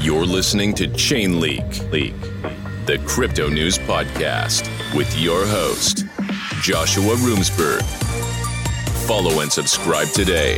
You're listening to Chain Leak, the crypto news podcast with your host, Joshua Roomsberg. Follow and subscribe today.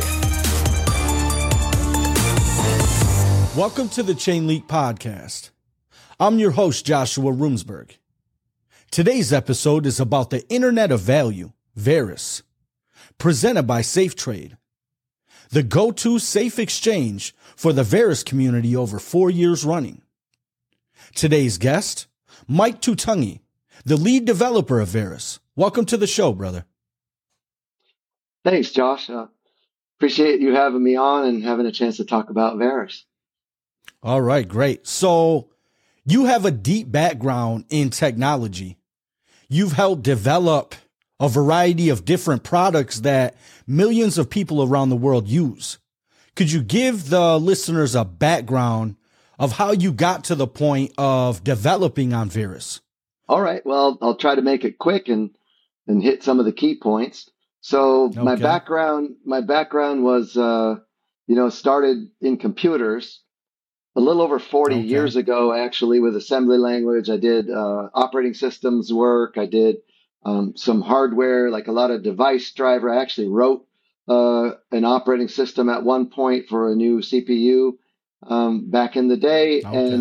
Welcome to the Chain Leak podcast. I'm your host, Joshua Roomsberg. Today's episode is about the Internet of Value, Verus, presented by SafeTrade, the go-to safe exchange for the Verus community over 4 years running. Today's guest, Mike Tutungi, the lead developer of Verus. Welcome to the show, brother. Thanks, Josh. Appreciate you having me on and having a chance to talk about Verus. All right, great. So you have a deep background in technology. You've helped develop a variety of different products that millions of people around the world use. Could you give the listeners a background of how you got to the point of developing on Verus? All right. Well, I'll try to make it quick and hit some of the key points. So my background was, started in computers a little over 40 years ago, actually, with assembly language. I did operating systems work. I did some hardware, like a lot of device driver. I actually wrote an operating system at one point for a new CPU back in the day.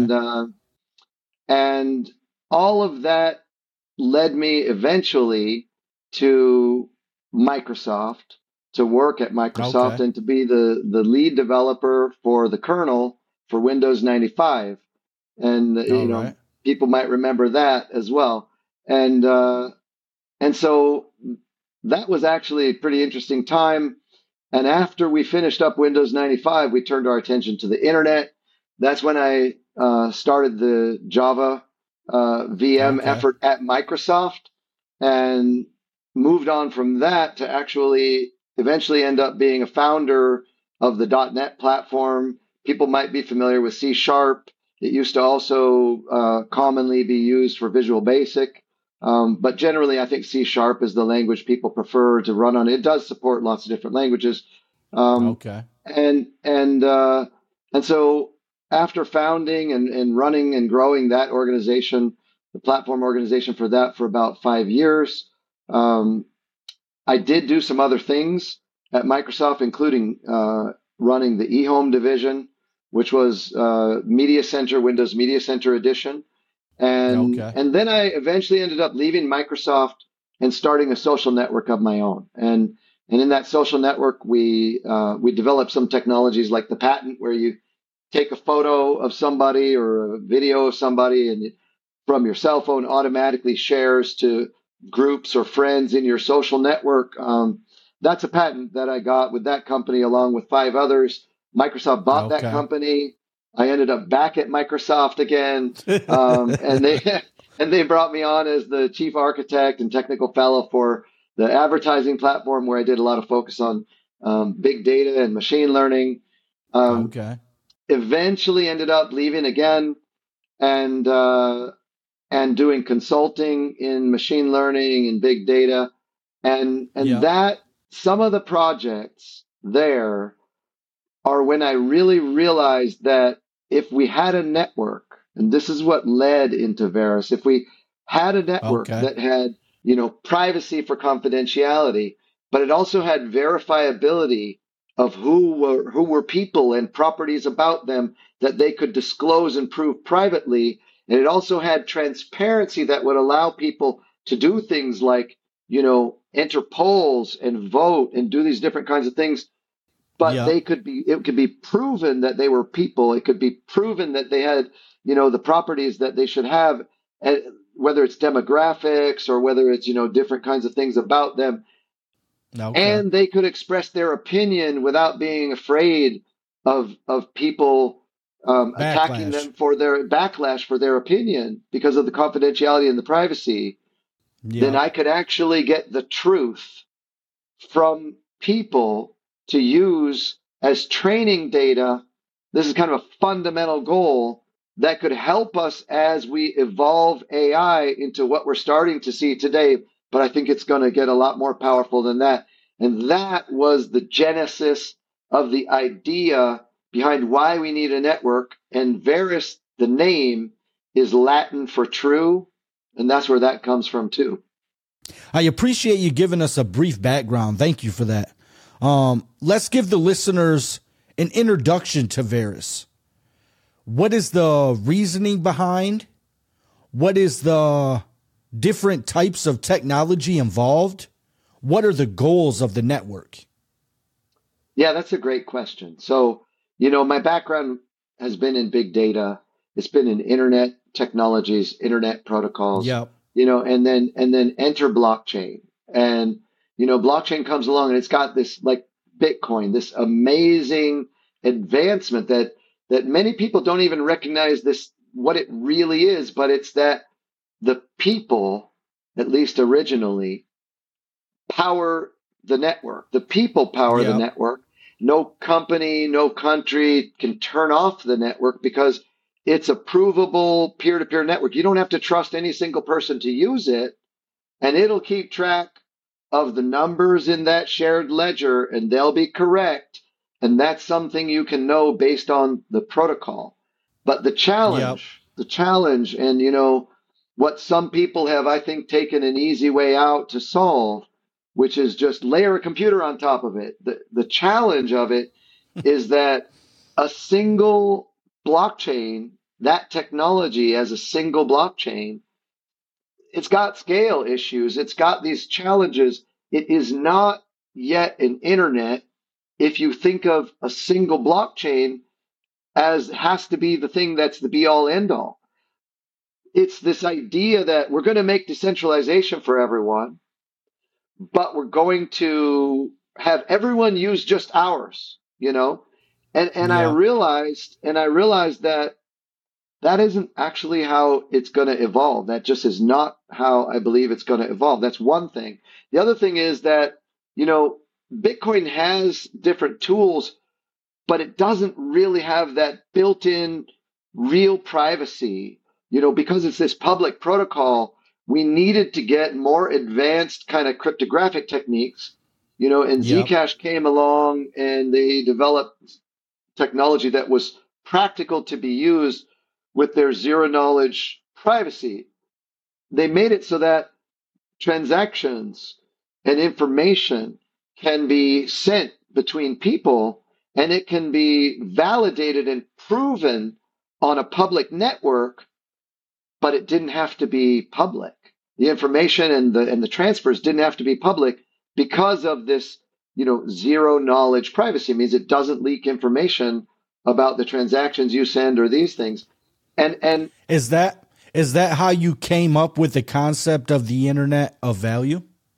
And all of that led me eventually to Microsoft, to work at Microsoft and to be the lead developer for the kernel for Windows 95. And, people might remember that as well. And so that was actually a pretty interesting time. And after we finished up Windows 95, we turned our attention to the internet. That's when I started the Java VM effort at Microsoft and moved on from that to actually eventually end up being a founder of the .NET platform. People might be familiar with C#. It used to also commonly be used for Visual Basic. But generally, I think C# is the language people prefer to run on. It does support lots of different languages. And so after founding and running and growing that organization, the platform organization for that for about 5 years, I did do some other things at Microsoft, including running the eHome division, which was Media Center, Windows Media Center Edition. And then I eventually ended up leaving Microsoft and starting a social network of my own. And in that social network, we developed some technologies like the Patent, where you take a photo of somebody or a video of somebody, and from your cell phone automatically shares to groups or friends in your social network. That's a patent that I got with that company along with 5 others. Microsoft bought that company. I ended up back at Microsoft again, and they brought me on as the chief architect and technical fellow for the advertising platform, where I did a lot of focus on big data and machine learning. Eventually ended up leaving again and doing consulting in machine learning and big data, and that some of the projects there are when I really realized that if we had a network, and this is what led into Verus, if we had a network that had, privacy for confidentiality, but it also had verifiability of who were people and properties about them that they could disclose and prove privately, and it also had transparency that would allow people to do things like, enter polls and vote and do these different kinds of things. But it could be proven that they were people. It could be proven that they had, the properties that they should have, whether it's demographics or whether it's, different kinds of things about them. And they could express their opinion without being afraid of people attacking them for their backlash for their opinion because of the confidentiality and the privacy. Then I could actually get the truth from people to use as training data. This is kind of a fundamental goal that could help us as we evolve AI into what we're starting to see today. But I think it's going to get a lot more powerful than that. And that was the genesis of the idea behind why we need a network. And Verus, the name, is Latin for true. And that's where that comes from too. I appreciate you giving us a brief background. Thank you for that. Let's give the listeners an introduction to Verus. What is the reasoning behind? What is the different types of technology involved? What are the goals of the network? Yeah, that's a great question. So, my background has been in big data. It's been in internet technologies, internet protocols, Yep. and then enter blockchain. And, blockchain comes along and it's got this like Bitcoin, this amazing advancement that many people don't even recognize this, what it really is, but it's that the people, at least originally, power the network. The people power the Yep. network. No company, no country can turn off the network because it's a provable peer-to-peer network. You don't have to trust any single person to use it, and it'll keep track of the numbers in that shared ledger, and they'll be correct. And that's something you can know based on the protocol. But the challenge, and what some people have, I think, taken an easy way out to solve, which is just layer a computer on top of it. The challenge of it is that a single blockchain, that technology as a single blockchain, it's got scale issues. It's got these challenges. It is not yet an internet. If you think of a single blockchain as has to be the thing that's the be all end all, it's this idea that we're going to make decentralization for everyone, but we're going to have everyone use just ours, and I Yeah. realized that isn't actually how it's going to evolve. That just is not how I believe it's going to evolve. That's one thing. The other thing is that, Bitcoin has different tools, but it doesn't really have that built-in real privacy. Because it's this public protocol, we needed to get more advanced kind of cryptographic techniques, and Yep. Zcash came along and they developed technology that was practical to be used with their zero knowledge privacy. They made it so that transactions and information can be sent between people, and it can be validated and proven on a public network, but it didn't have to be public. The information and the transfers didn't have to be public because of this, zero knowledge privacy. It means it doesn't leak information about the transactions you send or these things. And Is that how you came up with the concept of the Internet of Value?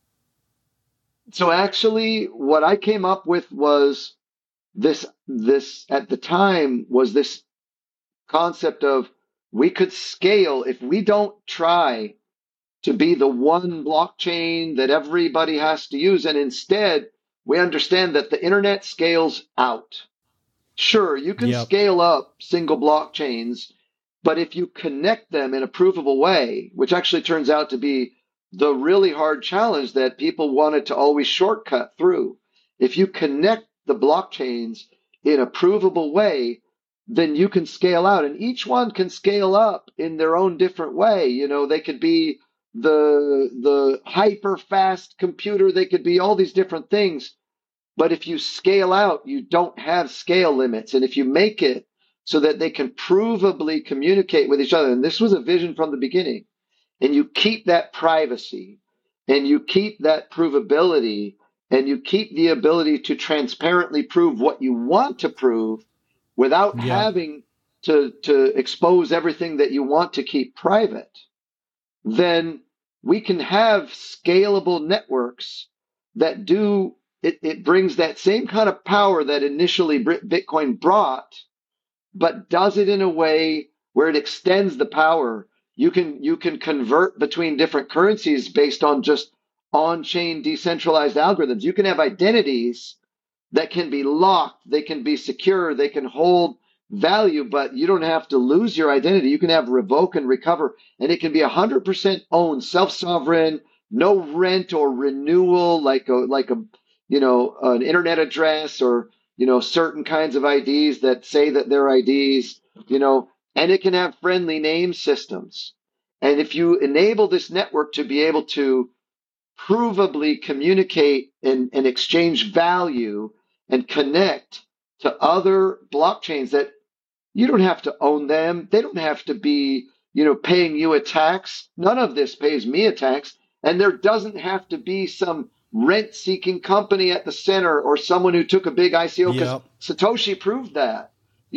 so actually what I came up with was this at the time was this concept of we could scale if we don't try to be the one blockchain that everybody has to use. And instead, we understand that the internet scales out. Sure, you can Yep. scale up single blockchains, but if you connect them in a provable way, which actually turns out to be the really hard challenge that people wanted to always shortcut through, if you connect the blockchains in a provable way, then you can scale out, and each one can scale up in their own different way. They could be the hyper fast computer, they could be all these different things. But if you scale out, you don't have scale limits. And if you make it so that they can provably communicate with each other, and this was a vision from the beginning, and you keep that privacy, and you keep that provability, and you keep the ability to transparently prove what you want to prove without Yeah. having to expose everything that you want to keep private, then we can have scalable networks that do it. It brings that same kind of power that initially Bitcoin brought, but does it in a way where it extends the power. You can convert between different currencies based on just on-chain decentralized algorithms. You can have identities that can be locked, they can be secure, they can hold value, but you don't have to lose your identity. You can have revoke and recover, and it can be 100% owned, self-sovereign, no rent or renewal, like an internet address or certain kinds of IDs that say that they're IDs, and it can have friendly name systems. And if you enable this network to be able to provably communicate and exchange value and connect to other blockchains that you don't have to own them. They don't have to be, paying you a tax. None of this pays me a tax. And there doesn't have to be some rent-seeking company at the center or someone who took a big ICO, because Satoshi proved that.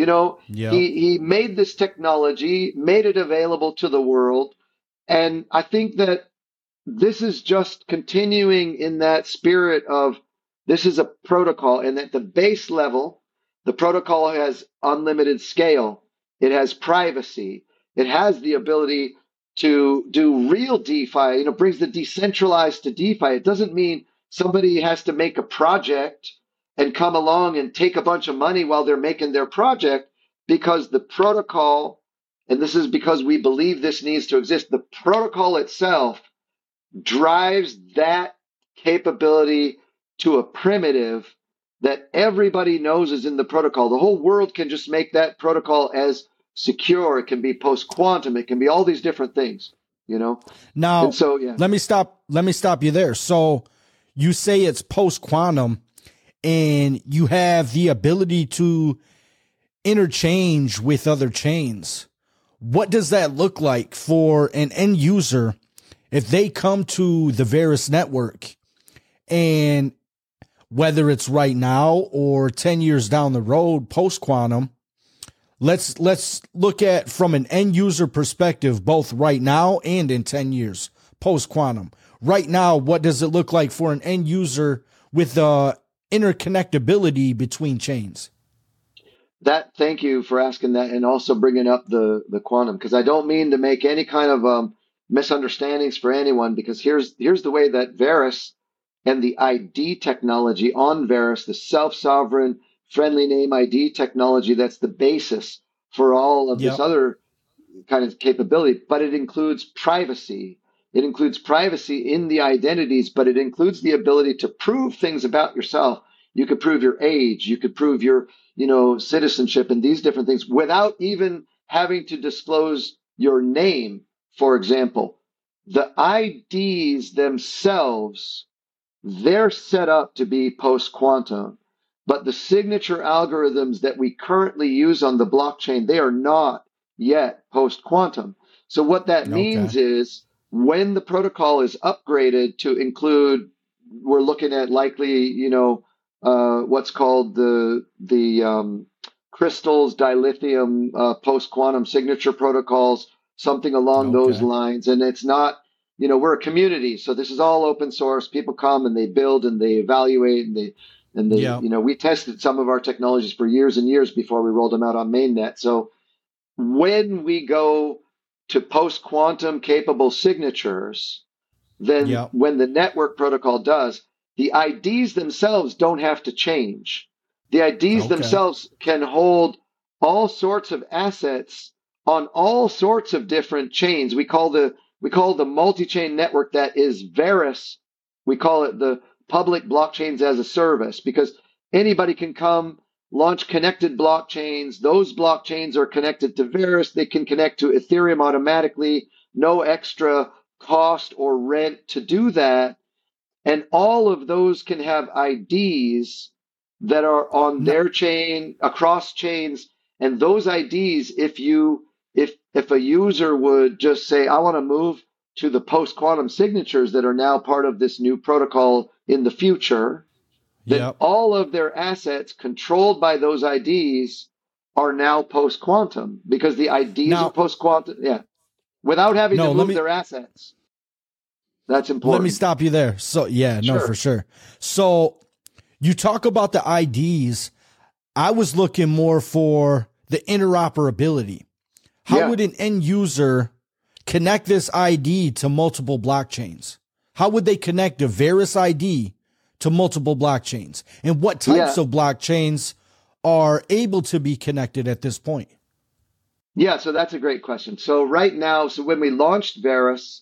He made this technology, made it available to the world. And I think that this is just continuing in that spirit of this is a protocol, and at the base level, the protocol has unlimited scale. It has privacy. It has the ability to do real DeFi, brings the decentralized to DeFi. It doesn't mean somebody has to make a project and come along and take a bunch of money while they're making their project, because the protocol, and this is because we believe this needs to exist, the protocol itself drives that capability to a primitive that everybody knows is in the protocol. The whole world can just make that protocol as secure. It can be post-quantum. It can be all these different things, Now, and so, yeah. Let me stop you there. So you say it's post-quantum and you have the ability to interchange with other chains. What does that look like for an end user if they come to the Verus network, and whether it's right now or 10 years down the road, post-quantum, let's look at from an end user perspective, both right now and in 10 years, post-quantum. Right now, what does it look like for an end user with the interconnectability between chains? Thank you for asking that, and also bringing up the quantum, because I don't mean to make any kind of misunderstandings for anyone, because here's the way that Verus and the ID technology on Verus, the self-sovereign friendly name ID technology, that's the basis for all of this other kind of capability, but it includes privacy. It includes privacy in the identities, but it includes the ability to prove things about yourself. You could prove your age, you could prove your, citizenship and these different things without even having to disclose your name. For example, the IDs themselves, they're set up to be post-quantum, but the signature algorithms that we currently use on the blockchain, they are not yet post-quantum. So what that means is when the protocol is upgraded to include, we're looking at likely, what's called the crystals, dilithium, post-quantum signature protocols, something along those lines. And it's not, we're a community, so this is all open source. People come and they build and they evaluate and they we tested some of our technologies for years and years before we rolled them out on mainnet. So when we go to post-quantum capable signatures, then when the network protocol does, the IDs themselves don't have to change. The IDs themselves can hold all sorts of assets on all sorts of different chains. We call the multi-chain network that is Verus, we call it the public blockchains as a service, because anybody can come launch connected blockchains. Those blockchains are connected to Verus. They can connect to Ethereum automatically, no extra cost or rent to do that. And all of those can have IDs that are on their chain, across chains. And those IDs, if a user would just say, I want to move to the post-quantum signatures that are now part of this new protocol in the future, then all of their assets controlled by those IDs are now post-quantum, because the IDs are post-quantum, without having to move their assets. That's important. Let me stop you there. So, for sure. So you talk about the IDs. I was looking more for the interoperability. How would an end user connect this ID to multiple blockchains? How would they connect a Verus ID to multiple blockchains? And what types of blockchains are able to be connected at this point? Yeah, so that's a great question. So right now, when we launched Verus,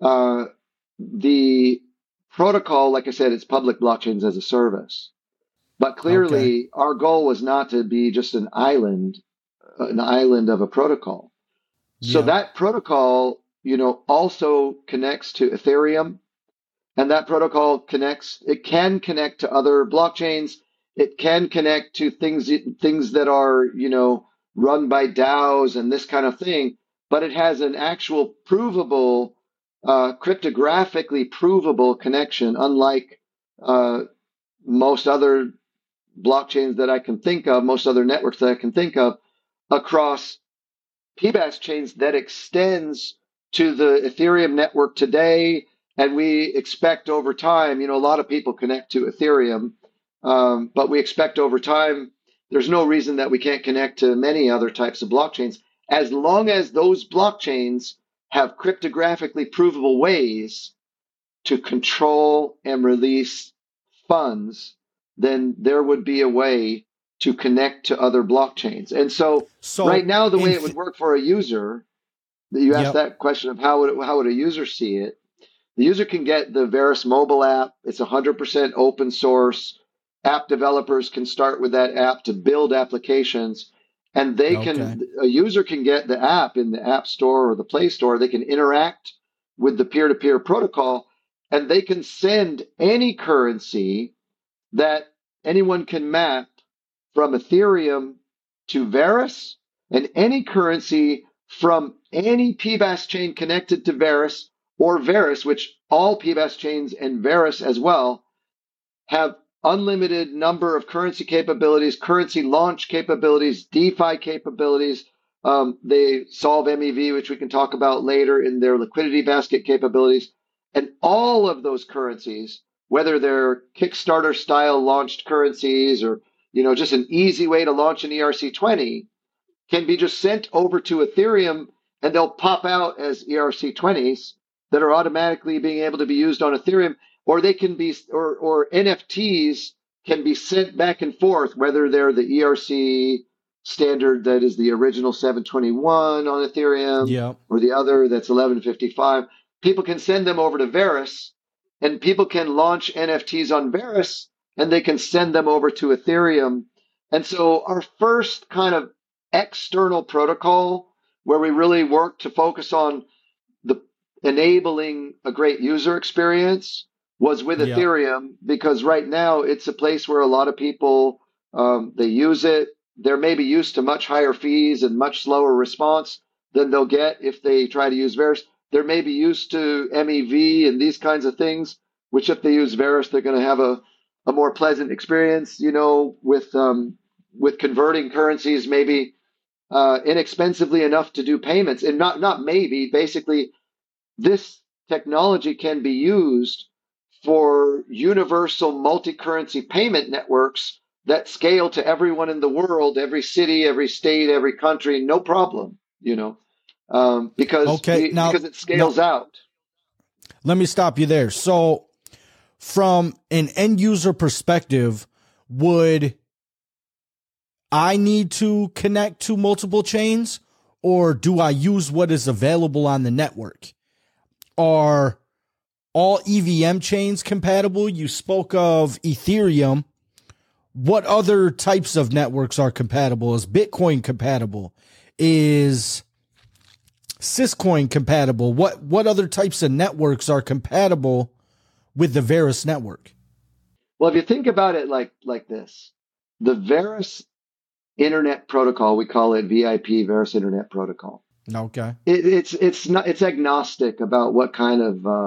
the protocol, like I said, it's public blockchains as a service. But Okay. clearly, our goal was not to be just an island of a protocol. So Yeah. that protocol, also connects to Ethereum, and that protocol it can connect to other blockchains. It can connect to things that are, run by DAOs and this kind of thing, but it has an actual provable, cryptographically provable connection, unlike uh, most other blockchains that I can think of, most other networks that I can think of, across PBaaS chains that extends to the Ethereum network today. And we expect over time, a lot of people connect to Ethereum, but we expect over time, there's no reason that we can't connect to many other types of blockchains, as long as those blockchains have cryptographically provable ways to control and release funds, then there would be a way to connect to other blockchains. And so right So now, the way it would work for a user, you asked yep. that question of how would a user see it? The user can get the Verus mobile app. It's 100% open source. App developers can start with that app to build applications, and Okay. a user can get the app in the App Store or the Play Store. They can interact with the peer-to-peer protocol, and they can send any currency that anyone can map from Ethereum to Verus, and any currency from any PBaaS chain connected to Verus, or Verus, which all PBaaS chains and Verus as well have unlimited number of currency capabilities, currency launch capabilities, DeFi capabilities. They solve MEV, which we can talk about later, in their liquidity basket capabilities. And all of those currencies, whether they're Kickstarter style launched currencies or just an easy way to launch an ERC20, can be just sent over to Ethereum, and they'll pop out as ERC20s that are automatically being able to be used on Ethereum, or they can be, or NFTs can be sent back and forth, whether they're the ERC standard that is the original 721 on Ethereum Yep. or the other that's 1155. People can send them over to Verus, and people can launch NFTs on Verus, and they can send them over to Ethereum. And so our first kind of external protocol where we really work to focus on the enabling a great user experience was with Yep. Ethereum, because right now it's a place where a lot of people they use it. They're maybe used to much higher fees and much slower response than they'll get if they try to use Verus. They're maybe used to MEV and these kinds of things, which if they use Verus, they're going to have a more pleasant experience, with converting currencies, maybe inexpensively enough to do payments. And not maybe, basically, this technology can be used for universal multi-currency payment networks that scale to everyone in the world, every city, every state, every country, no problem, because Okay. because it Now scales out. let me stop you there. So from an end user perspective, would I need to connect to multiple chains, or do I use what is available on the network? Are all EVM chains compatible? You spoke of Ethereum. What other types of networks are compatible? Is Bitcoin compatible? Is Syscoin compatible? What other types of networks are compatible with the Verus network? Well, if you think about it like this, the Verus Internet Protocol, we call it VIP, Verus Internet Protocol. Okay. It's agnostic about what kind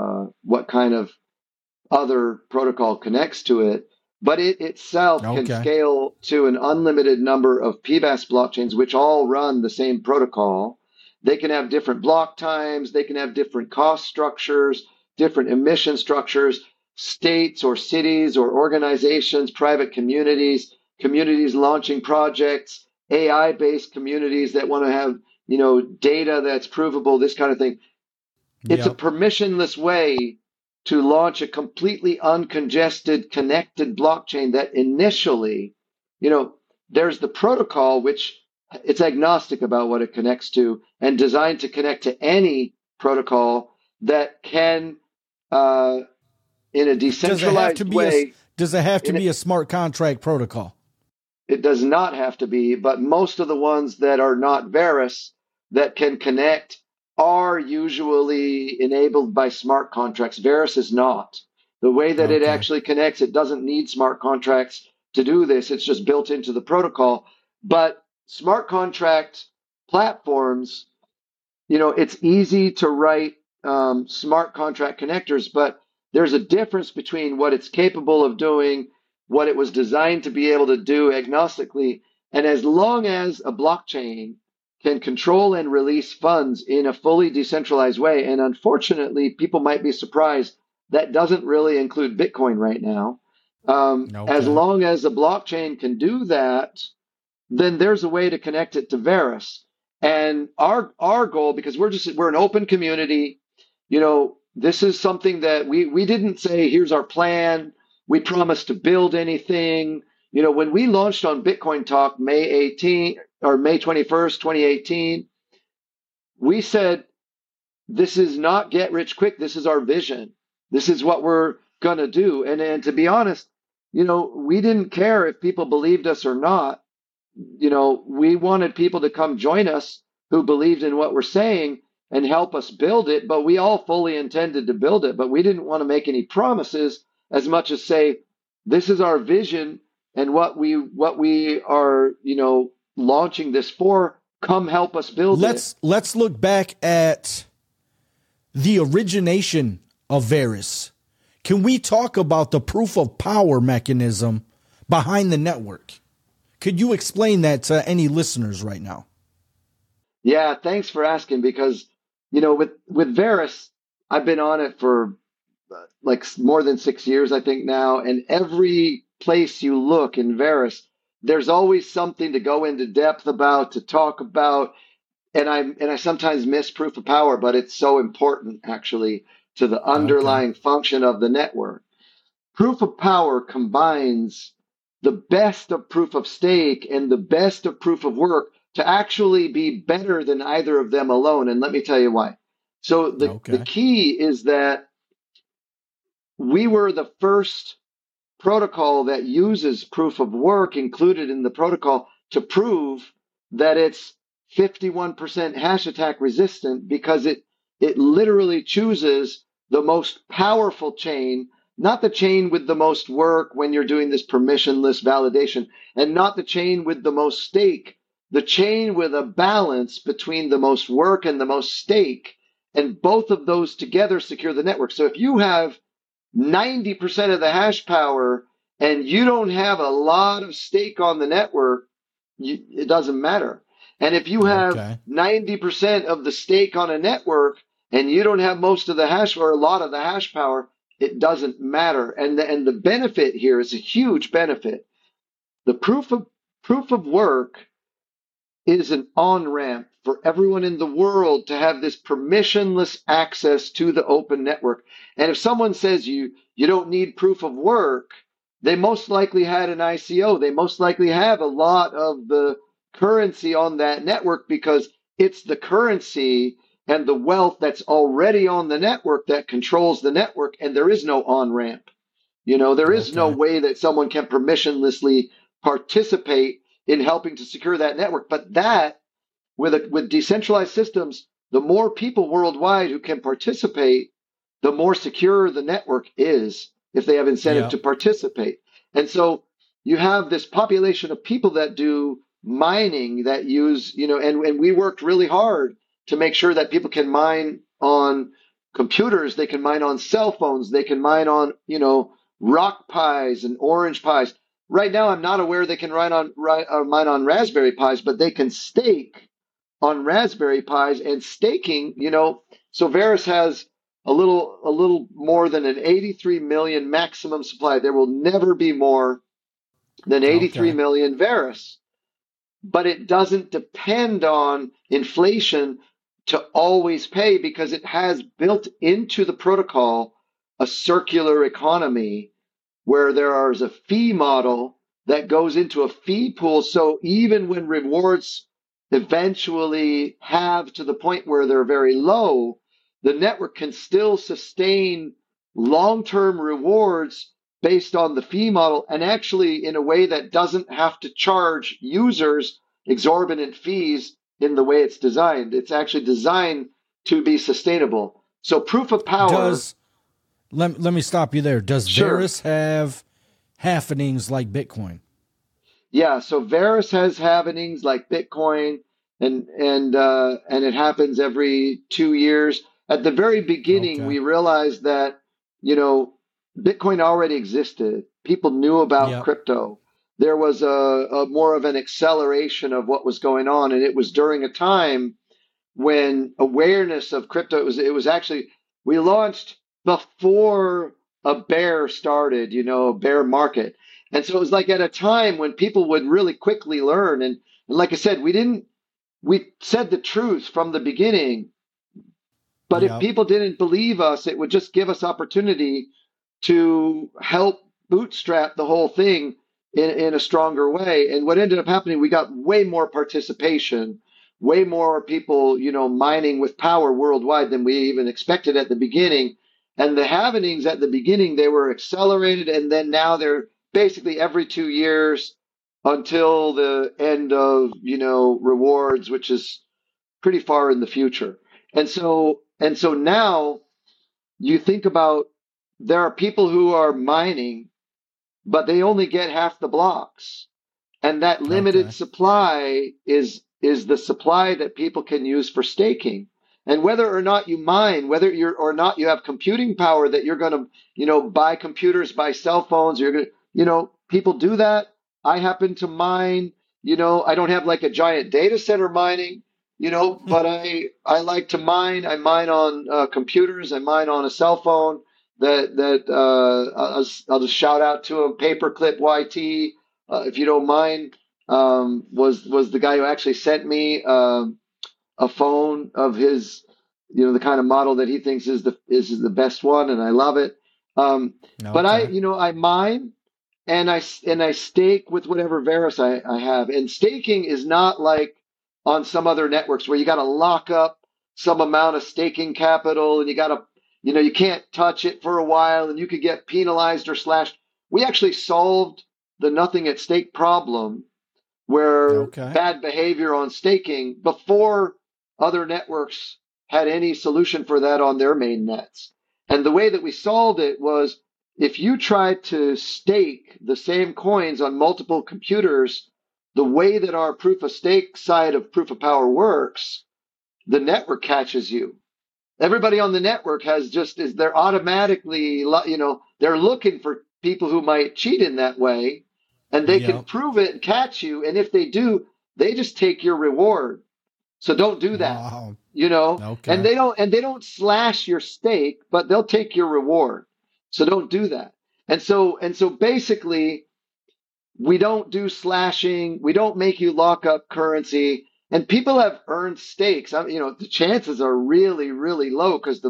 of other protocol connects to it, but it itself can Okay. scale to an unlimited number of PBaaS blockchains, which all run the same protocol. They can have different block times, they can have different cost structures, different emission structures, states or cities or organizations, private communities, communities launching projects, AI-based communities that want to have, data that's provable, this kind of thing. It's a Yep. permissionless way to launch a completely uncongested, connected blockchain that initially, there's the protocol, which it's agnostic about what it connects to and designed to connect to any protocol that can, in a Does it have to decentralized be a way. does it have to And be a smart contract protocol? it does not have to be, but most of the ones that are not Verus that can connect are usually enabled by smart contracts. Verus is not. The way that it Okay. actually connects, it doesn't need smart contracts to do this. It's just built into the protocol. But smart contract platforms, it's easy to write smart contract connectors, but there's a difference between what it's capable of doing, what it was designed to be able to do agnostically. And as long as a blockchain can control and release funds in a fully decentralized way, and unfortunately, people might be surprised, that doesn't really include Bitcoin right now. As Okay. long as a blockchain can do that, then there's a way to connect it to Verus. And our goal, because we're an open community, this is something that we didn't say, here's our plan. We promised to build anything. When we launched on Bitcoin Talk May 21st, 2018, we said, this is not get rich quick. This is our vision. This is what we're going to do. And to be honest, we didn't care if people believed us or not. We wanted people to come join us who believed in what we're saying and help us build it, but we all fully intended to build it, but we didn't want to make any promises as much as say, this is our vision and what we are, launching this for. Come help us build it. Let's look back at the origination of Verus. Can we talk about the proof of power mechanism behind the network? Could you explain that to any listeners right now? Yeah, thanks for asking, because with Verus, I've been on it for like more than 6 years, I think now, and every place you look in Verus, there's always something to go into depth about, to talk about, and I sometimes miss proof of power, but it's so important actually to the Okay. underlying function of the network. Proof of power combines the best of proof of stake and the best of proof of work to actually be better than either of them alone. And let me tell you why. So the Okay. key is that we were the first protocol that uses proof of work included in the protocol to prove that it's 51% hash attack resistant, because it literally chooses the most powerful chain, not the chain with the most work when you're doing this permissionless validation, and not the chain with the most stake, the chain with a balance between the most work and the most stake. And both of those together secure the network. So if you have 90% of the hash power and you don't have a lot of stake on the network, it doesn't matter. And if you have Okay. 90% of the stake on a network and you don't have most of the hash or a lot of the hash power, it doesn't matter. And the benefit here is a huge benefit. The proof of work is an on-ramp for everyone in the world to have this permissionless access to the open network. And if someone says you don't need proof of work, they most likely had an ICO. They most likely have a lot of the currency on that network, because it's the currency and the wealth that's already on the network that controls the network, and there is no on-ramp. There is no Okay. way that someone can permissionlessly participate in helping to secure that network. But that, with decentralized systems, the more people worldwide who can participate, the more secure the network is if they have incentive Yeah. to participate. And so you have this population of people that do mining, that use, and we worked really hard to make sure that people can mine on computers, they can mine on cell phones, they can mine on, Rock Pies and Orange Pies. Right now, I'm not aware they can mine on Raspberry Pis, but they can stake on Raspberry Pis. And staking, so Verus has a little more than an 83 million maximum supply. There will never be more than 83 Okay. million Verus, but it doesn't depend on inflation to always pay, because it has built into the protocol a circular economy where there is a fee model that goes into a fee pool. So even when rewards eventually have to the point where they're very low, the network can still sustain long-term rewards based on the fee model, and actually in a way that doesn't have to charge users exorbitant fees in the way it's designed. It's actually designed to be sustainable. So proof of power. Let me stop you there. Does Sure. Verus have happenings like Bitcoin? Yeah, so Verus has happenings like Bitcoin, and it happens every 2 years. At the very beginning, Okay. we realized that, you know, Bitcoin already existed. People knew about Yep. crypto. There was a more of an acceleration of what was going on, and it was during a time when awareness of crypto, it was actually, we launched before a bear started, a bear market. And so it was like at a time when people would really quickly learn. And like I said, we said the truth from the beginning, but if Yep. people didn't believe us, it would just give us opportunity to help bootstrap the whole thing in a stronger way. And what ended up happening, we got way more participation, way more people, mining with power worldwide than we even expected at the beginning. And the happenings at the beginning, they were accelerated, and then now they're basically every 2 years until the end of, rewards, which is pretty far in the future. And so now you think about, there are people who are mining, but they only get half the blocks. And that limited Okay. supply is the supply that people can use for staking. And whether or not you mine, whether you're or not you have computing power that you're going to, buy computers, buy cell phones, you're going to, people do that. I happen to mine, I don't have like a giant data center mining, but I like to mine. I mine on computers. I mine on a cell phone. I'll just shout out to him, Paperclip YT, if you don't mind, was the guy who actually sent me a phone of his, the kind of model that he thinks is the best one, and I love it. But Okay. I mine, and I stake with whatever Verus I have. And staking is not like on some other networks where you got to lock up some amount of staking capital, and you got to, you can't touch it for a while, and you could get penalized or slashed. We actually solved the nothing at stake problem, where Okay. bad behavior on staking, before other networks had any solution for that on their main nets. And the way that we solved it was, if you try to stake the same coins on multiple computers, the way that our proof of stake side of proof of power works, the network catches you. Everybody on the network they're automatically, they're looking for people who might cheat in that way, and they can Yep. prove it and catch you. And if they do, they just take your reward. So don't do that, Wow. and Okay. they don't slash your stake, but they'll take your reward. So don't do that. And so basically, we don't do slashing. We don't make you lock up currency. And people have earned stakes. The chances are really, really low, because the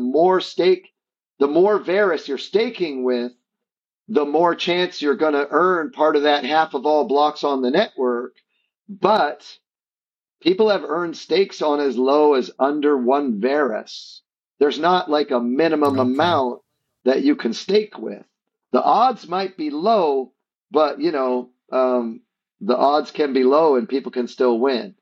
more Verus you're staking with, the more chance you're going to earn part of that half of all blocks on the network. But people have earned stakes on as low as under 1 Verus. There's not like a minimum Okay. amount that you can stake with. The odds might be low, but the odds can be low and people can still win.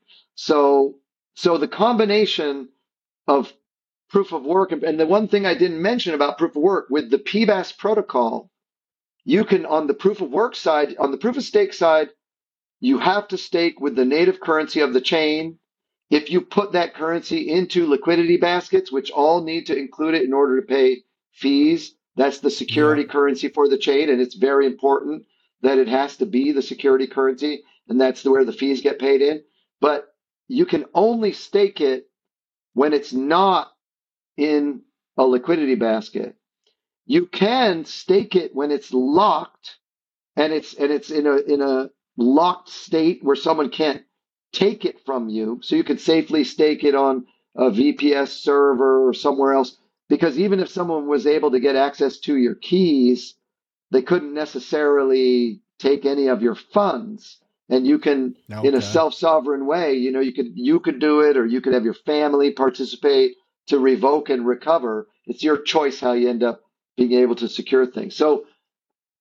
So the combination of proof of work, and the one thing I didn't mention about proof of work, with the PBaaS protocol, you can, on the proof of work side, on the proof of stake side, you have to stake with the native currency of the chain. If you put that currency into liquidity baskets, which all need to include it in order to pay fees, that's the security Yep. currency for the chain. And it's very important that it has to be the security currency. And that's where the fees get paid in. But you can only stake it when it's not in a liquidity basket. You can stake it when it's locked, and it's in a locked state where someone can't take it from you. So you could safely stake it on a VPS server or somewhere else, because even if someone was able to get access to your keys, they couldn't necessarily take any of your funds. And you can, in a Okay. self-sovereign way, you could do it, or you could have your family participate to revoke and recover. It's your choice how you end up being able to secure things.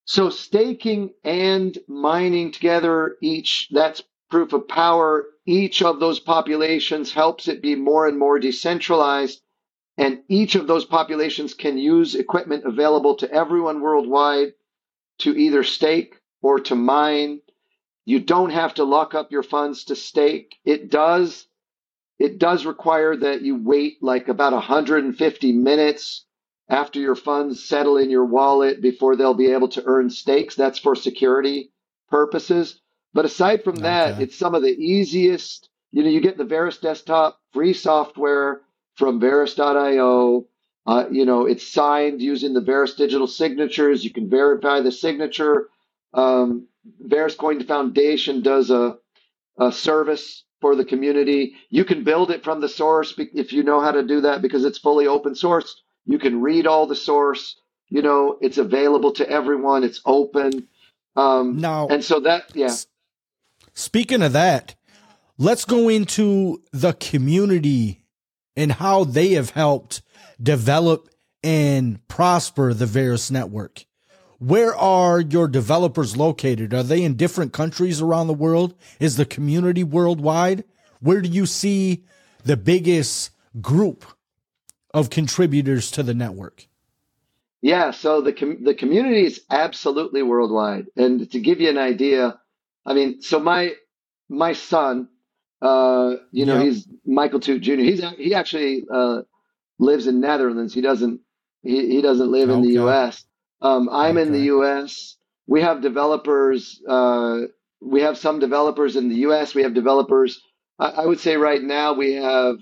So staking and mining together, that's proof of power. Each of those populations helps it be more and more decentralized. And each of those populations can use equipment available to everyone worldwide to either stake or to mine. You don't have to lock up your funds to stake. It does require that you wait like about 150 minutes after your funds settle in your wallet before they'll be able to earn stakes. That's for security purposes. But aside from that, it's some of the easiest. You get the Verus desktop free software from Verus.io. It's signed using the Verus digital signatures. You can verify the signature. Verus Coin Foundation does a service for the community. You can build it from the source if you know how to do that, because it's fully open source. You can read all the source. It's available to everyone. It's open. And so Speaking of that, let's go into the community and how they have helped develop and prosper the Verus network. Where are your developers located? Are they in different countries around the world? Is the community worldwide? Where do you see the biggest group of contributors to the network? Yeah, so the community is absolutely worldwide. And to give you an idea, so my son, he's Michael Toot Jr. He actually lives in Netherlands. He doesn't live in the U.S. I'm in the U.S. We have developers. We have some developers in the U.S. We have developers. I would say right now we have.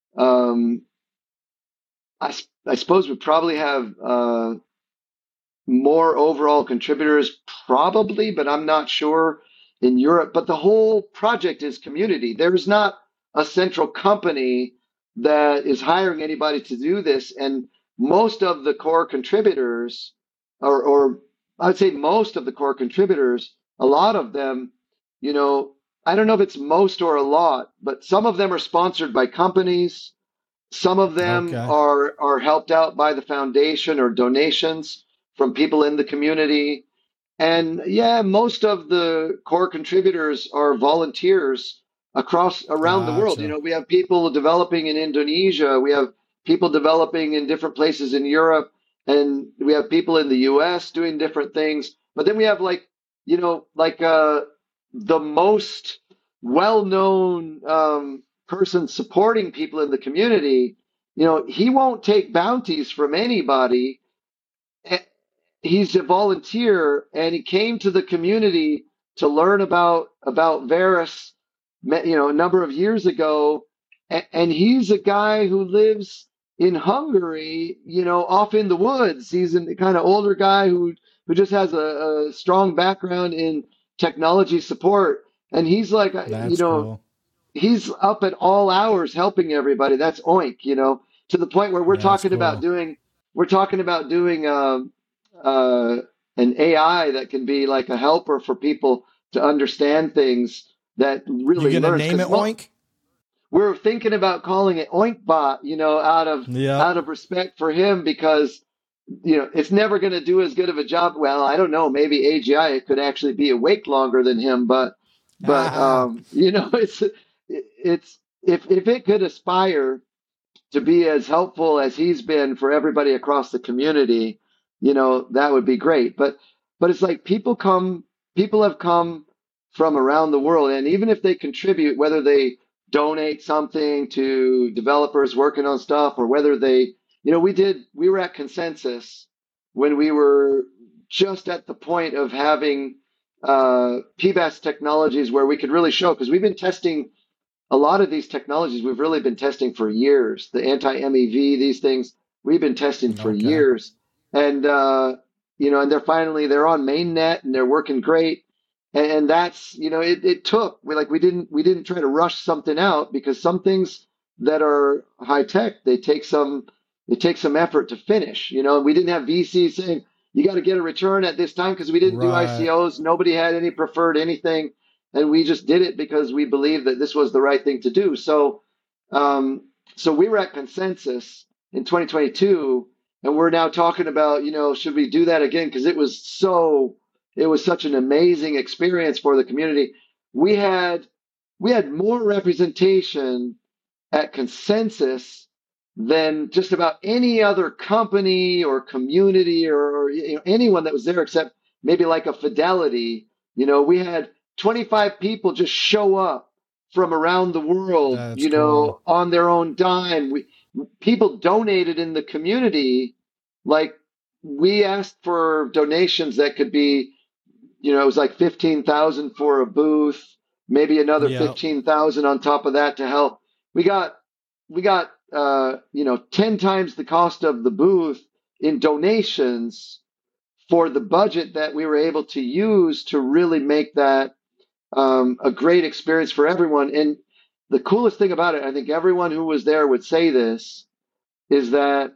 I suppose we probably have more overall contributors, probably, but I'm not sure in Europe. But the whole project is community. There's not a central company that is hiring anybody to do this, and most of the core contributors. Or I would say most of the core contributors, a lot of them, I don't know if it's most or a lot, but some of them are sponsored by companies. Some of them are helped out by the foundation or donations from people in the community. And most of the core contributors are volunteers around the world. We have people developing in Indonesia. We have people developing in different places in Europe. And we have people in the U.S. doing different things. But then we have the most well-known person supporting people in the community. He won't take bounties from anybody. He's a volunteer, and he came to the community to learn about Verus, a number of years ago. And he's a guy who lives in Hungary, off in the woods. He's a kind of older guy who just has a strong background in technology support. And he's like, cool. He's up at all hours helping everybody. That's Oink, to the point where we're talking about doing an AI that can be like a helper for people to understand things that really. You're gonna name it Oink? We're thinking about calling it Oinkbot, out of respect for him, because it's never going to do as good of a job. Well, I don't know. Maybe AGI could actually be awake longer than him, but it's if it could aspire to be as helpful as he's been for everybody across the community, that would be great. But it's like people have come from around the world, and even if they contribute, whether they donate something to developers working on stuff, or whether they, we were at Consensus when we were just at the point of having PBaaS technologies where we could really show, because we've been testing a lot of these technologies. We've really been testing for years. The anti-MEV, these things, we've been testing for years. And, and they're on mainnet and they're working great. And that's, it took, we didn't try to rush something out, because some things that are high tech, they take some effort to finish. We didn't have VCs saying, you got to get a return at this time, because we didn't do ICOs. Nobody had any preferred anything. And we just did it because we believed that this was the right thing to do. So we were at Consensus in 2022, And we're now talking about, should we do that again? Because it was such an amazing experience for the community. We had more representation at Consensus than just about any other company or community or anyone that was there, except maybe like a Fidelity. We had 25 people just show up from around the world, That's cool. on their own dime. People donated in the community. Like, we asked for donations that could be, it was like 15,000 for a booth, maybe another Yeah. 15,000 on top of that to help. We got 10 times the cost of the booth in donations for the budget that we were able to use to really make that a great experience for everyone. And the coolest thing about it, I think everyone who was there would say this, is that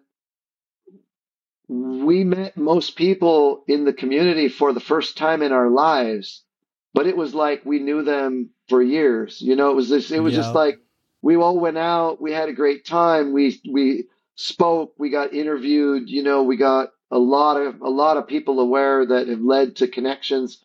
we met most people in the community for the first time in our lives, but it was like we knew them for years. It was just Yeah. like we all went out, we had a great time, we spoke, we got interviewed, we got a lot of people aware that have led to connections,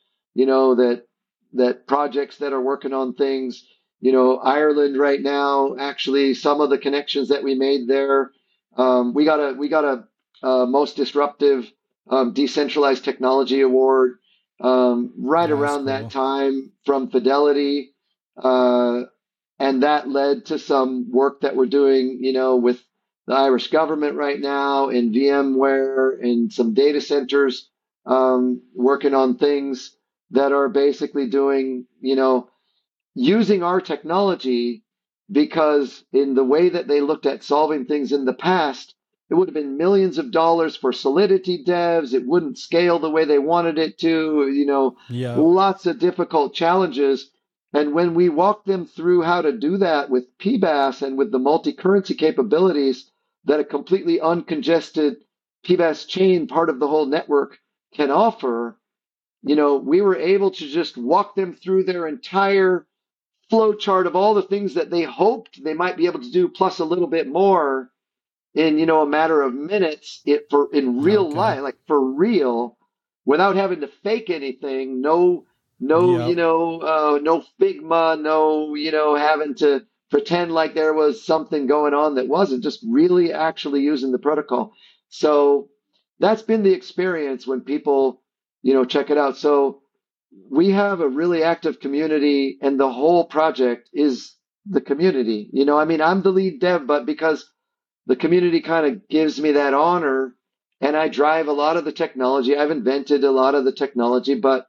that projects that are working on things. Ireland right now, actually, some of the connections that we made there. We got a most disruptive decentralized technology award right That's around that cool. time from Fidelity, uh, and that led to some work that we're doing, with the Irish government right now in VMware and some data centers, working on things that are basically doing, using our technology, because in the way that they looked at solving things in the past, it would have been millions of dollars for Solidity devs. It wouldn't scale the way they wanted it to, Yeah. lots of difficult challenges. And when we walked them through how to do that with PBaaS and with the multi-currency capabilities that a completely uncongested PBaaS chain, part of the whole network, can offer, we were able to just walk them through their entire flow chart of all the things that they hoped they might be able to do, plus a little bit more in, a matter of minutes, in real Okay. life, like for real, without having to fake anything. No, Yep. no Figma, no, having to pretend like there was something going on that wasn't, just really actually using the protocol. So that's been the experience when people, check it out. So we have a really active community, and the whole project is the community. I mean, I'm the lead dev, but because the community kind of gives me that honor, and I drive a lot of the technology, I've invented a lot of the technology, but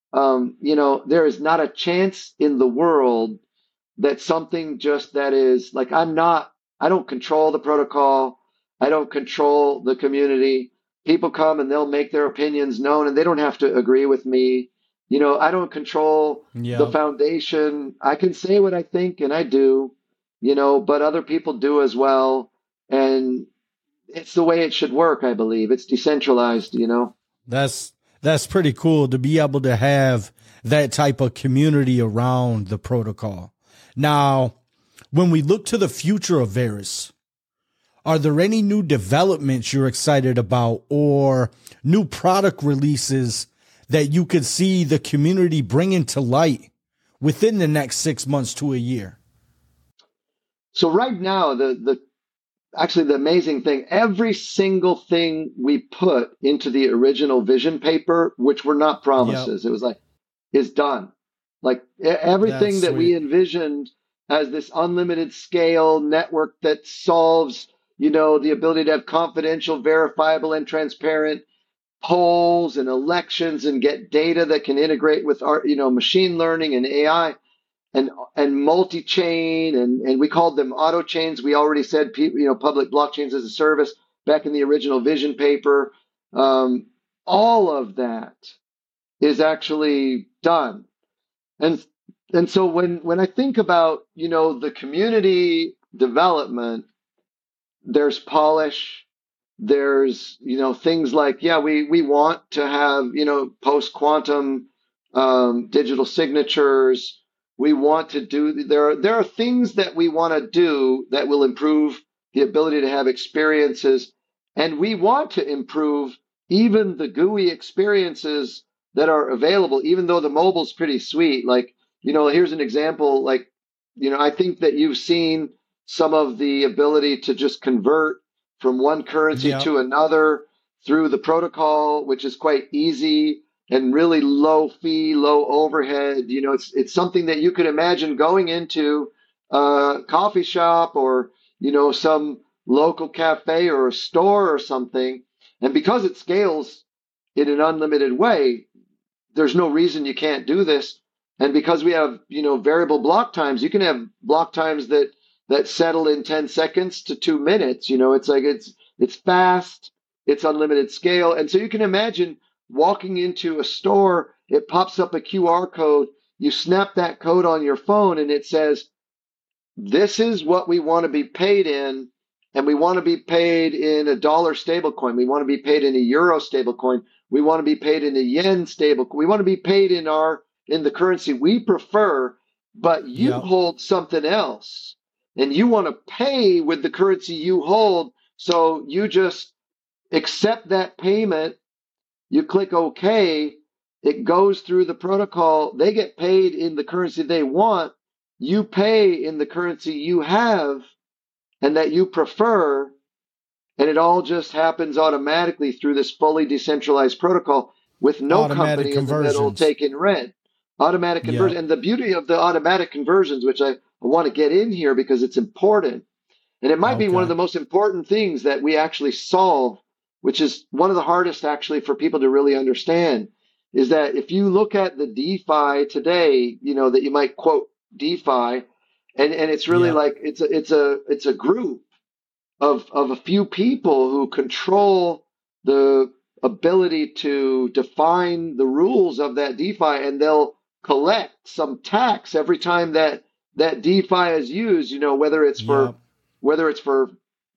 there is not a chance in the world that something just that is like, I don't control the protocol. I don't control the community. People come and they'll make their opinions known, and they don't have to agree with me. I don't control the Yep. foundation. I can say what I think, and I do, but other people do as well. And it's the way it should work, I believe. It's decentralized. That's that's pretty cool to be able to have that type of community around the protocol. Now, when we look to the future of Varus, are there any new developments you're excited about or new product releases that you could see the community bringing to light within the next 6 months to a year? So right now, actually the amazing thing, every single thing we put into the original vision paper, which were not Yep. promises, it was like, is done. Like That's everything that we sweet. envisioned as this unlimited scale network that solves, the ability to have confidential, verifiable, and transparent polls and elections and get data that can integrate with our, machine learning and AI and multi-chain, and we called them auto chains. We already said, public blockchains as a service back in the original vision paper. Um, all of that is actually done. And so when I think about, the community development, there's polish, there's, things like, yeah, we want to have, post quantum digital signatures. We want to do, there are things that we want to do that will improve the ability to have experiences. And we want to improve even the GUI experiences that are available, even though the mobile's pretty sweet. Like, here's an example. Like, I think that you've seen some of the ability to just convert from one currency Yep. to another through the protocol, which is quite easy and really low fee, low overhead. It's something that you could imagine going into a coffee shop or, some local cafe or a store or something. And because it scales in an unlimited way, there's no reason you can't do this. And because we have, variable block times, you can have block times that settle in 10 seconds to 2 minutes. It's like it's fast, it's unlimited scale. And so you can imagine walking into a store, it pops up a QR code, you snap that code on your phone and it says, this is what we want to be paid in, and we want to be paid in a dollar stablecoin. We want to be paid in a euro stablecoin. We want to be paid in a yen stablecoin. We want to be paid in the currency we prefer, but you Yep. hold something else, and you want to pay with the currency you hold. So you just accept that payment. You click OK. It goes through the protocol. They get paid in the currency they want. You pay in the currency you have and that you prefer, and it all just happens automatically through this fully decentralized protocol with no Automatic company in the middle conversions. taking rent. Automatic conversion. Yep. And the beauty of the automatic conversions, which I want to get in here because it's important, and it might be one of Okay. the most important things that we actually solve, which is one of the hardest actually for people to really understand, is that if you look at the DeFi today, that you might quote DeFi, and it's really Yep. like it's a group of a few people who control the ability to define the rules of that DeFi, and they'll collect some tax every time that DeFi is used. Whether it's Yep. for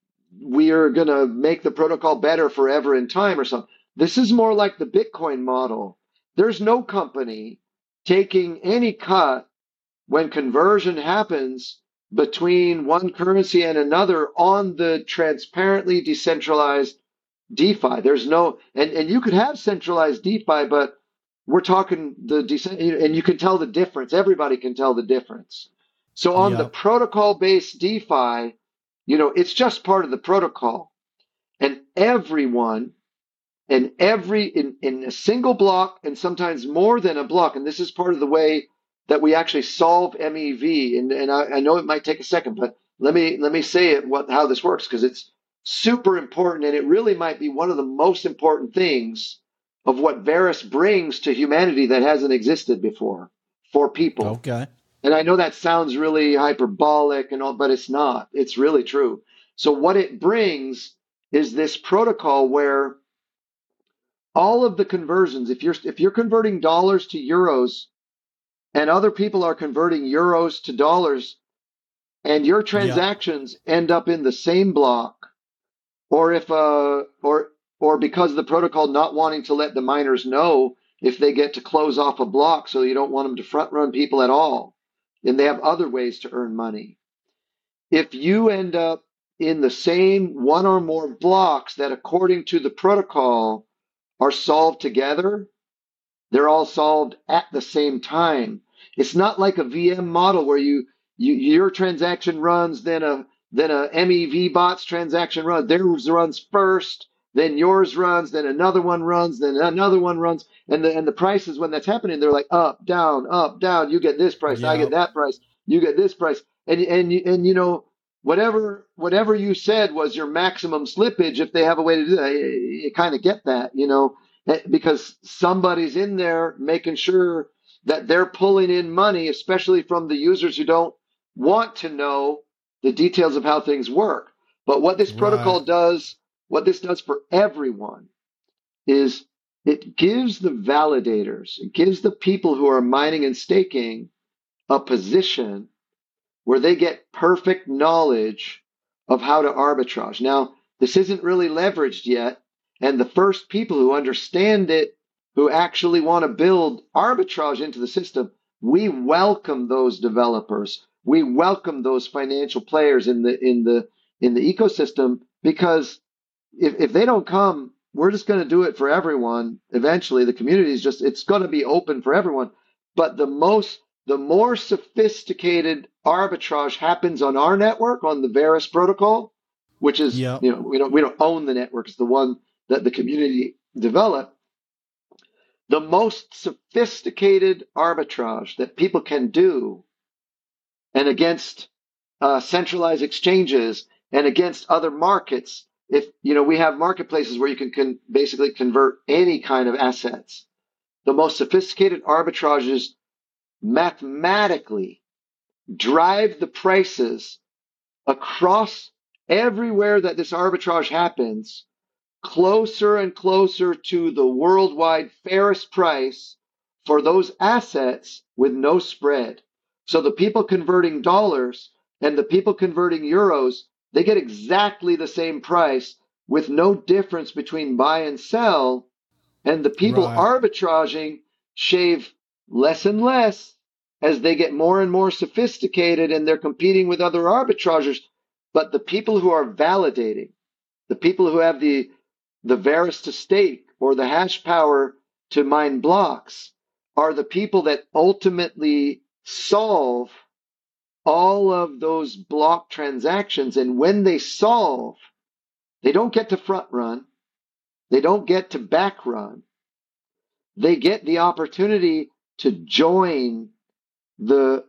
we are going to make the protocol better forever in time or something. This is more like the Bitcoin model. There's no company taking any cut when conversion happens between one currency and another on the transparently decentralized DeFi. There's no, and you could have centralized DeFi, but we're talking and you can tell the difference. Everybody can tell the difference. So on the Yep. protocol-based DeFi, it's just part of the protocol, and everyone and in a single block, and sometimes more than a block. And this is part of the way that we actually solve MEV. And I know it might take a second, but let me say it how this works, because it's super important, and it really might be one of the most important things of what Verus brings to humanity that hasn't existed before for people. Okay. And I know that sounds really hyperbolic and all, but it's not. It's really true. So what it brings is this protocol where all of the conversions, if you're converting dollars to euros and other people are converting euros to dollars, and your transactions end up in the same block, or if or because of the protocol not wanting to let the miners know if they get to close off a block, so you don't want them to front run people at all, and they have other ways to earn money. If you end up in the same one or more blocks that, according to the protocol, are solved together, they're all solved at the same time. It's not like a VM model where your transaction runs, then a MEV bot's transaction runs. Theirs runs first, then yours runs, then another one runs, then another one runs, and the prices when that's happening, they're like up, down, up, down. You get this price, I get Yep. that price, you get this price, and whatever you said was your maximum slippage. If they have a way to do that, you kind of get that, because somebody's in there making sure that they're pulling in money, especially from the users who don't want to know the details of how things work. But what this protocol Right. does, what this does for everyone, is it gives the validators, it gives the people who are mining and staking a position where they get perfect knowledge of how to arbitrage. Now, this isn't really leveraged yet, and the first people who understand it, who actually want to build arbitrage into the system, we welcome those developers. We welcome those financial players in the ecosystem, because if they don't come, we're just going to do it for everyone. Eventually, the community is just, it's going to be open for everyone. But the more sophisticated arbitrage happens on our network, on the Verus protocol, which is, Yep. we don't own the network. It's the one that the community developed. The most sophisticated arbitrage that people can do, and against centralized exchanges and against other markets. If we have marketplaces where you can basically convert any kind of assets. The most sophisticated arbitrages mathematically drive the prices across everywhere that this arbitrage happens closer and closer to the worldwide fairest price for those assets with no spread. So the people converting dollars and the people converting euros, they get exactly the same price with no difference between buy and sell. And the people arbitraging shave less and less as they get more and more sophisticated and they're competing with other arbitragers. But the people who are validating, the people who have the Verus to stake or the hash power to mine blocks are the people that ultimately solve all of those block transactions. And when they solve, they don't get to front run. They don't get to back run. They get the opportunity to join the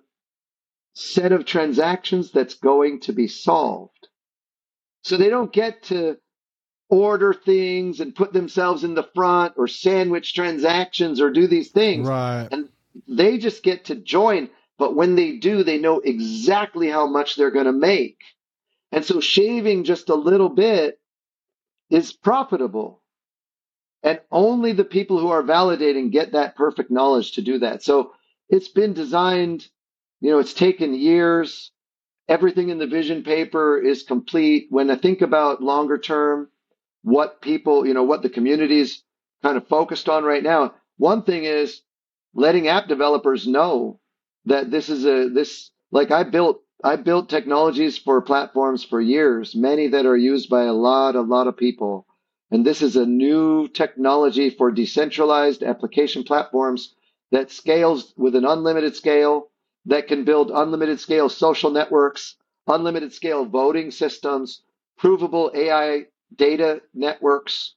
set of transactions that's going to be solved. So they don't get to order things and put themselves in the front or sandwich transactions or do these things. Right. And they just get to join. But when they do, they know exactly how much they're going to make. And so shaving just a little bit is profitable. And only the people who are validating get that perfect knowledge to do that. So it's been designed, it's taken years. Everything in the vision paper is complete. When I think about longer term, what people, what the community's kind of focused on right now, one thing is letting app developers know that I built technologies for platforms for years, many that are used by a lot of people. And this is a new technology for decentralized application platforms that scales with an unlimited scale, that can build unlimited scale social networks, unlimited scale voting systems, provable AI data networks.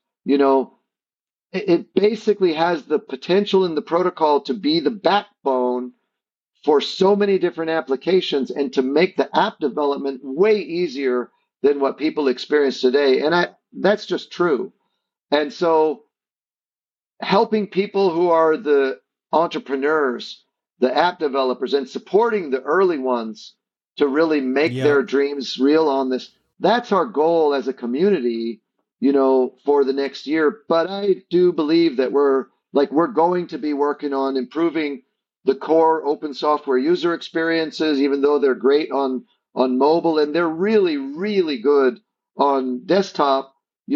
It basically has the potential in the protocol to be the backbone for so many different applications and to make the app development way easier than what people experience today. And that's just true. And so helping people who are the entrepreneurs, the app developers, and supporting the early ones to really make their dreams real on this, that's our goal as a community, for the next year. But I do believe that we're going to be working on improving the core open software user experiences, even though they're great on mobile and they're really, really good on desktop,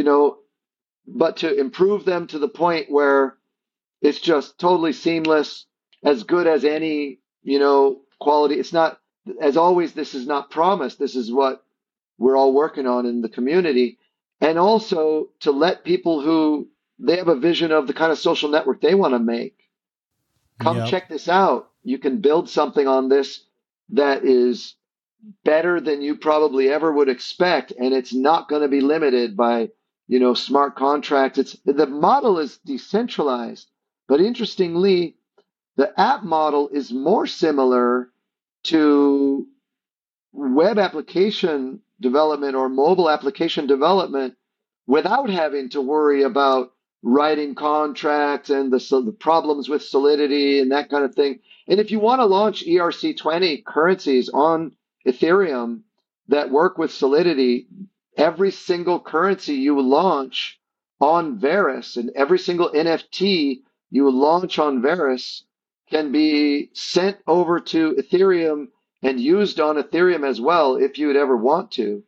but to improve them to the point where it's just totally seamless, as good as any, quality. It's not, as always, this is not promised. This is what we're all working on in the community. And also to let people who they have a vision of the kind of social network they want to make, come check this out. You can build something on this that is better than you probably ever would expect. And it's not going to be limited by, smart contracts. The model is decentralized, but interestingly, the app model is more similar to web application development or mobile application development without having to worry about writing contracts and the problems with Solidity and that kind of thing. And if you want to launch ERC20 currencies on Ethereum that work with Solidity, every single currency you launch on Verus and every single NFT you launch on Verus can be sent over to Ethereum and used on Ethereum as well if you would ever want to,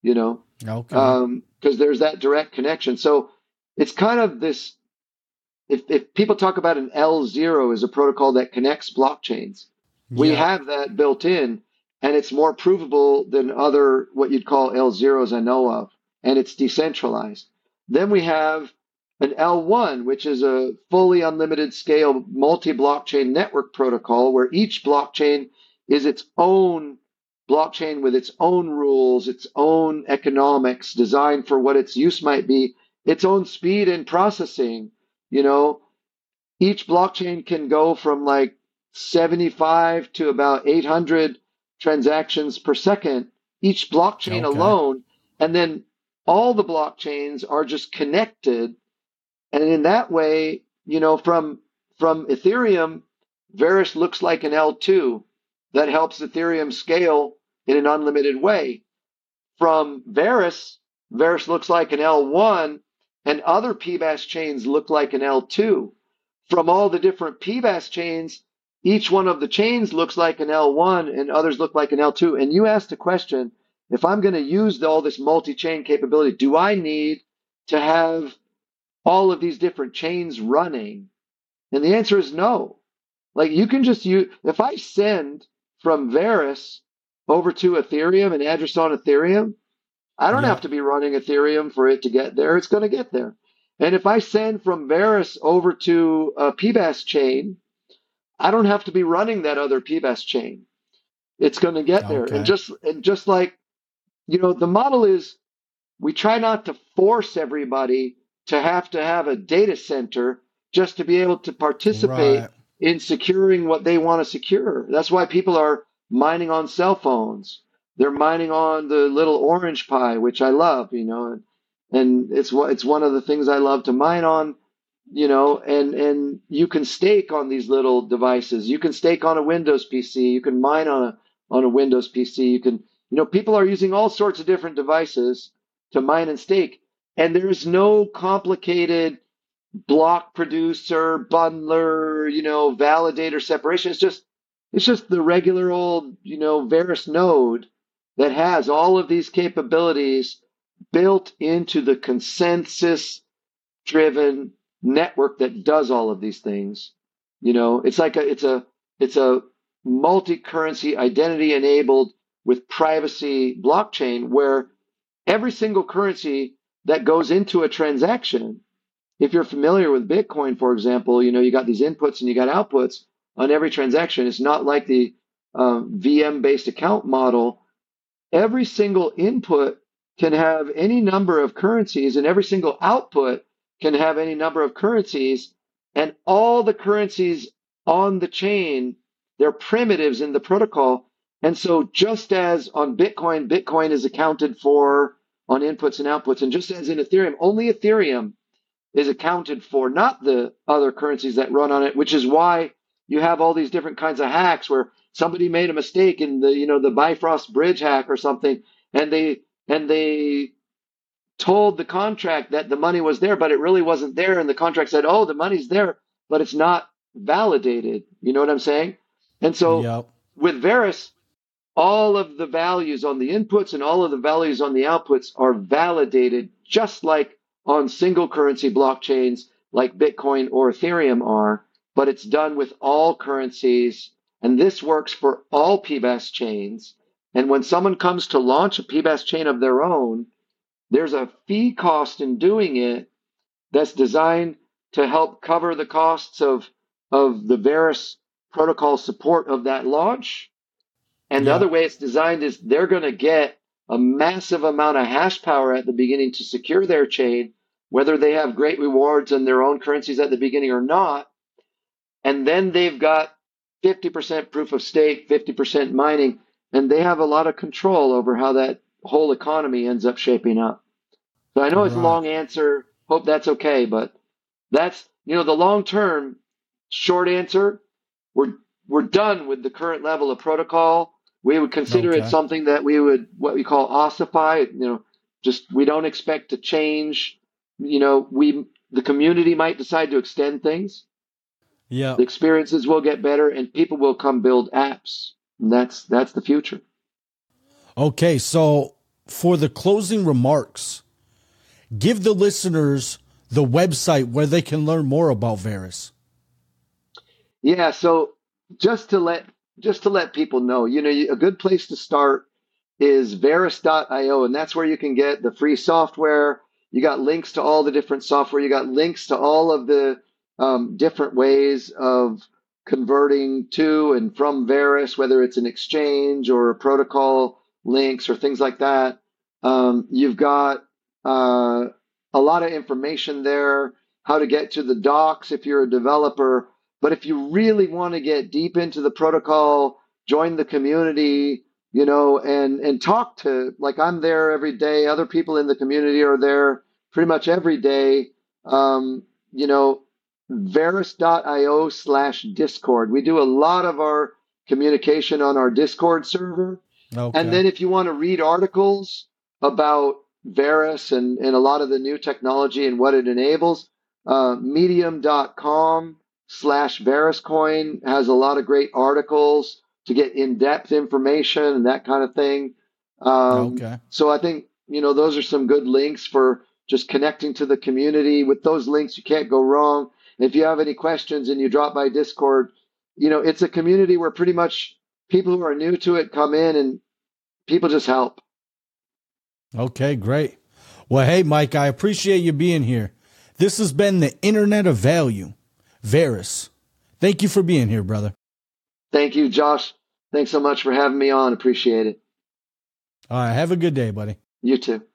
because there's that direct connection. So it's kind of this, if people talk about an L0 as a protocol that connects blockchains, we have that built in, and it's more provable than other what you'd call L0s I know of. and it's decentralized. Then we have an L1, which is a fully unlimited scale multi-blockchain network protocol where each blockchain is its own blockchain with its own rules, its own economics, designed for what its use might be, its own speed and processing. You know, each blockchain can go from like 75 to about 800 transactions per second, each blockchain alone. And then all the blockchains are just connected. And in that way, you know, from Ethereum, Verus looks like an L2 that helps Ethereum scale in an unlimited way. From Verus, Verus looks like an L1, and other PBaaS chains look like an L2. From all the different PBaaS chains, each one of the chains looks like an L1 and others look like an L2. And you asked a question, if I'm going to use all this multi-chain capability, do I need to have all of these different chains running? And the answer is no. Like, you can just use, if I send from Verus over to Ethereum, an address on Ethereum, I don't have to be running Ethereum for it to get there. It's going to get there. And if I send from Verus over to a PBaaS chain, I don't have to be running that other PBaaS chain. It's going to get there. And just like, you know, the model is, we try not to force everybody to have a data center just to be able to participate in securing what they want to secure. That's why people are mining on cell phones. They're mining on the little Orange Pi, which I love, you know, and it's one of the things I love to mine on, you know, and you can stake on these little devices. You can stake on a Windows PC. You can mine on a Windows PC. You can, you know, people are using all sorts of different devices to mine and stake, and there's no complicated block producer, bundler, you know, validator separation. It's just the regular old, you know, Verus node that has all of these capabilities built into the consensus-driven network that does all of these things. You know, it's a multi-currency identity enabled with privacy blockchain where every single currency that goes into a transaction, if you're familiar with Bitcoin, for example, you know, you got these inputs and you got outputs on every transaction. It's not like the VM-based account model. Every single input can have any number of currencies, and every single output can have any number of currencies, and all the currencies on the chain, they're primitives in the protocol. And so just as on Bitcoin, Bitcoin is accounted for on inputs and outputs, and just as in Ethereum, only Ethereum is accounted for, not the other currencies that run on it, which is why you have all these different kinds of hacks where somebody made a mistake in the, you know, the Bifrost bridge hack or something, and they told the contract that the money was there, but it really wasn't there. And the contract said, oh, the money's there, but it's not validated. You know what I'm saying? And so with Verus, all of the values on the inputs and all of the values on the outputs are validated, just like on single currency blockchains like Bitcoin or Ethereum are, but it's done with all currencies. And this works for all PBaaS chains. And when someone comes to launch a PBaaS chain of their own, there's a fee cost in doing it that's designed to help cover the costs of the Verus protocol support of that launch. And the other way it's designed is they're going to get a massive amount of hash power at the beginning to secure their chain, whether they have great rewards in their own currencies at the beginning or not. And then they've got 50% proof of stake, 50% mining, and they have a lot of control over how that whole economy ends up shaping up. So I know it's a long answer. Hope that's okay, but that's, you know, the long-term short answer. We're done with the current level of protocol. We would consider it something that we would, what we call ossify. You know, just we don't expect to change. You know, the community might decide to extend things. Yeah, the experiences will get better, and people will come build apps. And that's the future. Okay, so for the closing remarks, give the listeners the website where they can learn more about Verus. Yeah, so just to let people know, you know, a good place to start is Verus.io, and that's where you can get the free software. You got links to all the different software. You got links to all of the different ways of converting to and from Verus, whether it's an exchange or a protocol links or things like that. You've got a lot of information there, how to get to the docs if you're a developer. But if you really want to get deep into the protocol, join the community, and talk to, like, I'm there every day. Other people in the community are there pretty much every day. Verus.io/Discord. We do a lot of our communication on our Discord server. Okay. And then if you want to read articles about Verus and a lot of the new technology and what it enables, medium.com/VerusCoin has a lot of great articles to get in-depth information and that kind of thing. Okay. So I think, those are some good links for just connecting to the community. With those links, you can't go wrong. And if you have any questions and you drop by Discord, it's a community where pretty much people who are new to it come in and people just help. Okay, great. Well, hey, Mike, I appreciate you being here. This has been the Internet of Value, Verus. Thank you for being here, brother. Thank you, Josh. Thanks so much for having me on. Appreciate it. All right, have a good day, buddy. You too.